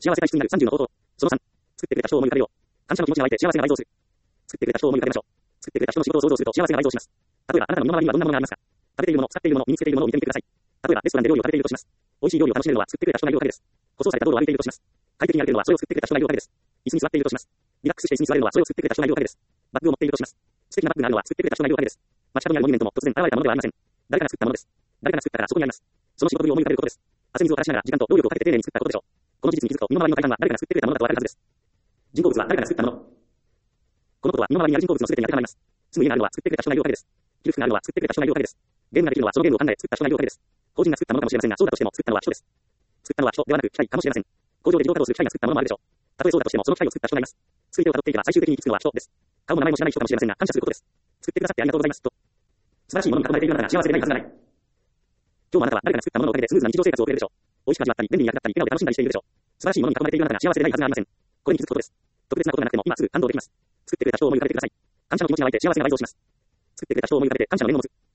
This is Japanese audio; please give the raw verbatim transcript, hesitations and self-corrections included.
幸せが必須になるさんじゅうの方法。そのさん、作ってくれた人を思い浮かべよう。感謝の気持ちに湧いて幸せが倍増する。作ってくれた人を思い浮かべましょう。作ってくれた人の仕事を想像すると幸せが倍増します。例えば、あなたの身の回りにはどんなものがありますか？食べているもの、使っているもの、身につけているものを見てみてください。例えば、レストランで料理を食べているとします。美味しい料理を楽しめるのは作ってくれた人がいるおかげです。舗装された道路を歩いているとします。快適に歩けるのはそれを作ってくれた人がいるおかげです。椅子に座っているとします。リラックスして椅子に座れるのはそれを作ってくれた人がいるおかげです。バッグを持っているとします。素敵なバッグがあるのは作ってくれた人がいるおかげです。街角にあるモニュメントも突然現れたものではありません。誰かが作ったものです。誰かが作ったからそこにあります。その仕事ぶりを思い浮かべることです。汗水を垂らしながら時間と労力をかけて丁寧に作ったことでしょう。この事実に気づくと身の回りの大半は誰かが作ってくれたものだとわかるはずです。人工物は誰かが作ったもの。このことは身の回りにある人工物の全てに当てはまります。住む家があるのは作ってくれた人がいるおかげです。着る服があるのは作ってくれた人がいるおかげです。ゲームができるのはそのゲームを考え作った人がいるおかげです。法人が作ったものかもしれませんが、そうだとしても作ったのは人です。作ったのは人ではなく機械かもしれません。工場で自動稼働する機械が作ったものもあるでしょう。たとえそうだとしてもその機械を作った人がいます。続いてを辿っていけば最終的に行き着くのは人です。顔も名前も知らない人かもしれませんが、感謝することです。作ってくださってありがとうございますと。素晴らしいものに囲まれているあなたが幸せでないはずがない。今日もあなたは誰かが作ったもののおかげでスムーズな日常生活を送れるでしょう。美味しく味わったり、便利に役立ったり、笑顔で楽しんだりしているでしょう。素晴らしいものに囲まれているあなたが幸せでないはずがありません。これに気づくことです。特別なことがなくても今すぐ感動できます。作ってくれた人を思い浮かべてください。感謝の気持ちが湧いて幸せが倍増します。作ってくれた人を思い浮かべて感謝の念を持つ。